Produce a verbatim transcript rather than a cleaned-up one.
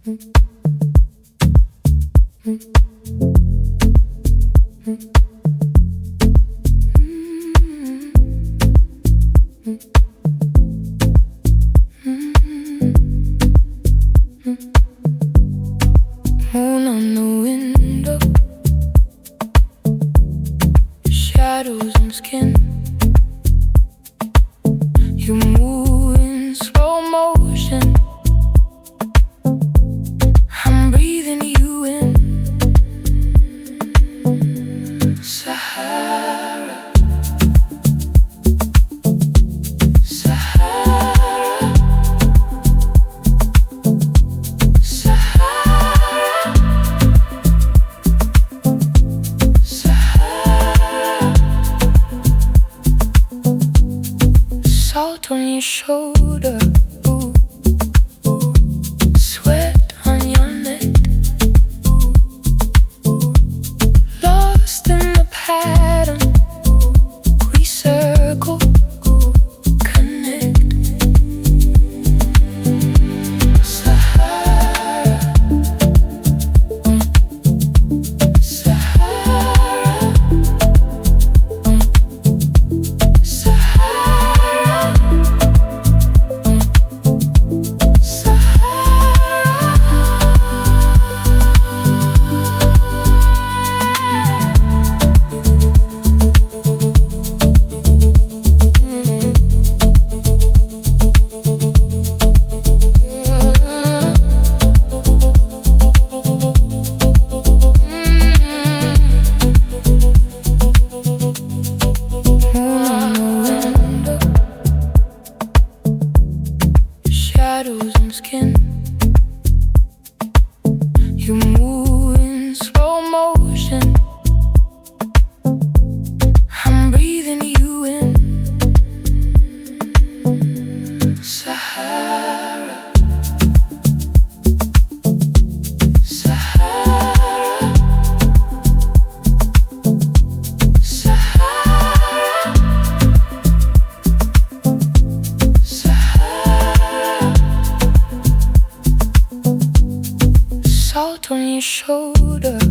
Moon on the window, shadows on skin. You move in slow motion. I'm breathing you in. Sahara, Sahara, Sahara, Sahara. Salt on your shoulder, ooh, ooh. Sweat on your neck, ooh, ooh. Lost in the pattern, we circle, connect. Sahara, Sahara, Sahara, shadows on skin. You move in slow motion. I'm breathing you in. Sahara, Sahara, Sahara, Sahara. Salt on your shoulder,